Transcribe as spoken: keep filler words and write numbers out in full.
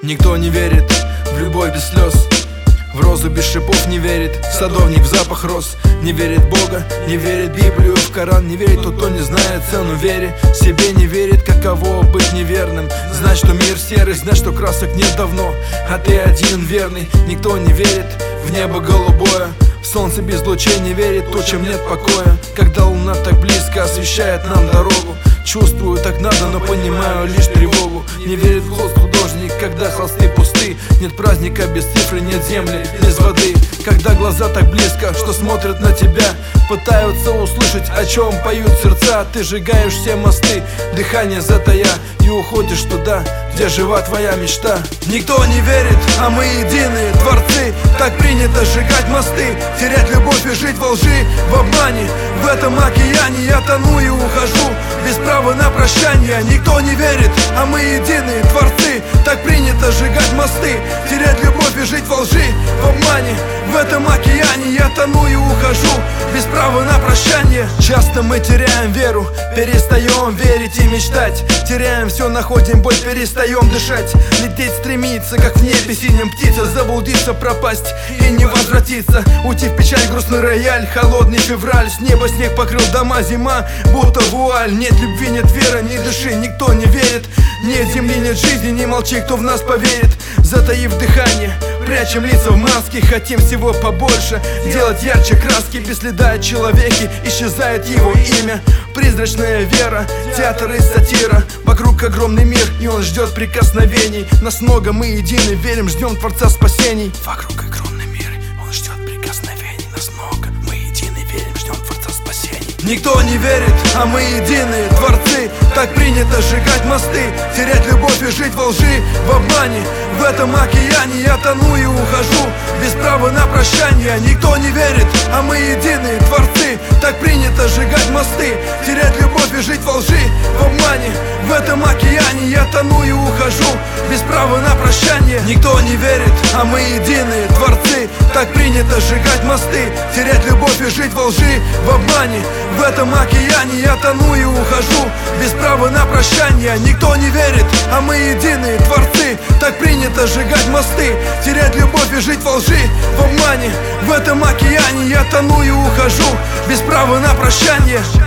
Никто не верит в любовь без слез, в розу без шипов не верит садовник в запах роз. Не верит в Бога, не верит в Библию, в Коран. Не верит тот, кто не знает цену вере. Себе не верит, каково быть неверным. Знать, что мир серый, знать, что красок нет давно, а ты один верный. Никто не верит в небо голубое, в солнце без лучей не верит то, чем нет покоя. Когда луна так близко освещает нам дорогу, чувствую, так надо, но понимаю лишь тревогу. Не верит в холст художник, когда холсты пусты. Нет праздника без цифры, нет земли без воды. Когда глаза так близко, что смотрят на тебя, пытаются услышать, о чем поют сердца. Ты сжигаешь все мосты, дыхание затая, и уходишь туда, где жива твоя мечта. Никто не верит, а мы единые творцы. Так принято сжигать мосты, терять любовь и жить во лжи, в обмане. В этом океане я тону и ухожу без права на прощание. Никто не верит, а мы единые творцы. Так принято сжигать мосты, терять любовь и жить во лжи, в обмане. В этом океане я тону и ухожу без права на прощание. Часто мы теряем веру, перестаем верить и мечтать. Теряем все, находим боль, перестаем дышать. Лететь стремиться, как в небе синим птица. Заблудиться, пропасть и не возвратиться. Уйти в печаль, грустный рояль, холодный февраль. С неба снег покрыл дома, зима будто вуаль. Нет любви, нет веры, не дыши, никто не верит. Нет земли, нет жизни, не молчи, кто в нас поверит. Затаив дыхание, прячем лица в маске. Хотим всего побольше, делать ярче краски. Без следа о человеке исчезает его имя. Призрачная вера, театр и сатира. Вокруг огромный мир, и он ждет прикосновений. Нас много, мы едины, верим, ждем Творца спасений. Вокруг огромный мир, он ждет прикосновений. Нас много, мы едины, верим, ждем Творца спасений. Никто не верит, а мы единые творцы. Так принято сжигать мосты, терять любовь и жить во лжи, в обмане. В этом океане я тону и ухожу без права на прощание. Никто не верит, а мы единые творцы. Так принято сжигать мосты, терять любовь и жить во лжи, в обмане. В этом океане я тону и ухожу без права на прощание. Никто не верит, а мы единые творцы. Так принято сжигать мосты, терять любовь и жить во лжи, в обмане. В этом океане я тону и ухожу без права на прощание. Никто не верит, а мы единые творцы. Так принято сжигать мосты, терять любовь и жить во лжи, в обмане. В этом океане я тону и ухожу без права на прощание.